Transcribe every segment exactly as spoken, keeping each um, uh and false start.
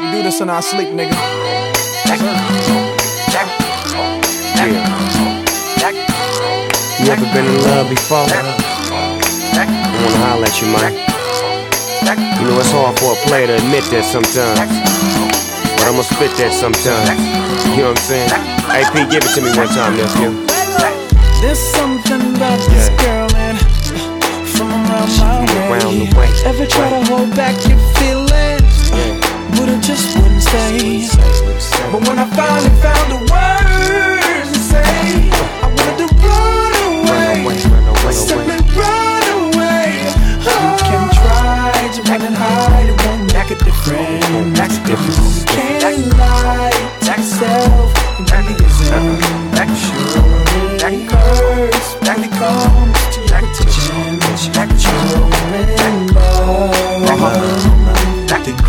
We do this in our sleep, nigga. Yeah. You ever been in love before? I wanna holler at you, man. You know it's hard for a player to admit that sometimes, but I'ma spit that sometimes. You know what I'm saying? Hey P, give it to me one time, nephew. There's something about this Yeah. girl and from around my Around way. the way. Ever try to hold back your feelings, but it just wouldn't stay. But when I finally found the words to say, I wanted to run away, simply run away. You can try to run and hide, it won't make a difference. You can't lie to yourself and really isn't. Sure it hurts when it comes to your attention. You're in love with the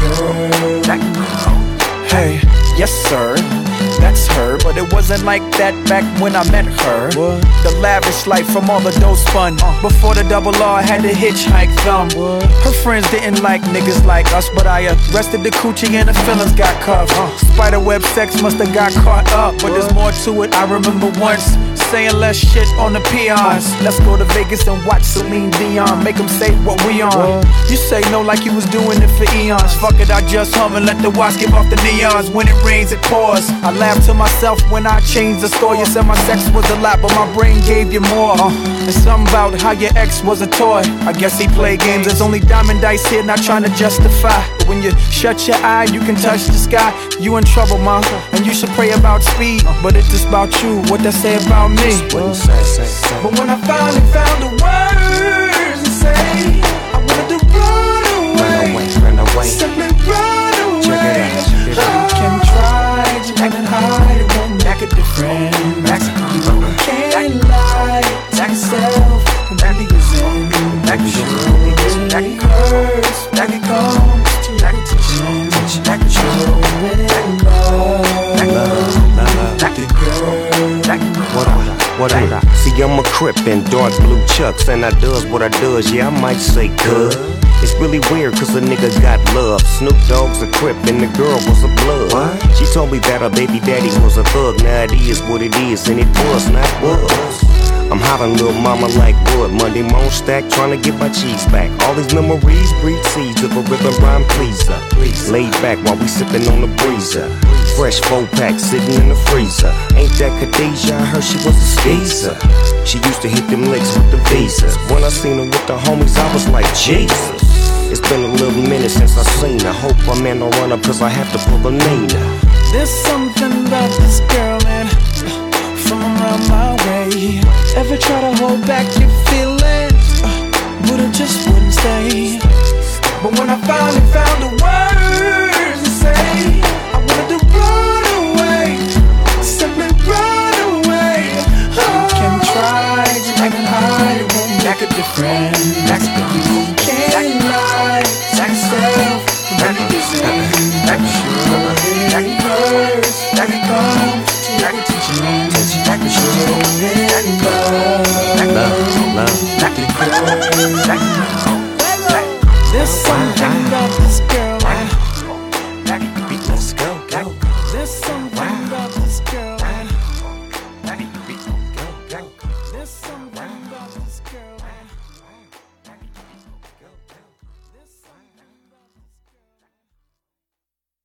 girl. Hey, yes sir, that's her. But it wasn't like that back when I met her. What? The lavish life from all the dough spun. uh, Before the double R, I had to hitchhike them. What? Her friends didn't like niggas like us, but I arrested the coochie and the feelings got cuffed. uh, Spiderweb sex musta got caught up, but there's more to it. I remember once saying less shit on the peons. Let's go to Vegas and watch Celine Dion, make them say what we on. What? You say no like you was doing it for eons. Fuck it, I just hum and let the watch give off the neons. When it rains, it pours. I laugh to myself when I changed the story. You said my sex was a lot, but my brain gave you more. uh, It's something about how your ex was a toy. I guess he played games. There's only diamond dice here, not trying to justify. But when you shut your eye, you can touch the sky. You in trouble, ma, and you should pray about speed. But it's just about you, what they say about me. But when I finally found the words to say, I wanted to run away, Run away. simply run away. Check it out, check it out. You can try to run and hide, it won't make a difference. You can't lie to yourself and really isn't. Sure it hurts when it comes to your attention. You're in love with the girl. What up? What up? See, I'm a Crip in dark blue chucks, and I does what I does, yeah, I might say good. It's really weird cause a nigga got love. Snoop Dogg's a Crip and the girl was a blood. What? She told me that her baby daddy was a thug. Now it is what it is, and it was not was. I'm hollering little mama like wood. Monday morning stack, trying to get my cheese back. All these memories breed seeds of a rhythm rhyme pleaser. Laid back while we sipping on the breezer. Fresh four pack sitting in the freezer. Ain't that Khadijah? I heard she was a skeezer. She used to hit them licks with the visas. When I seen her with the homies, I was like, Jesus. It's been a little minute since I seen her. Hope my man don't run up cause I have to pull a Nina. There's something about this girl and from around my way. Ever try to hold back your feelings, but it just wouldn't stay. But when I finally found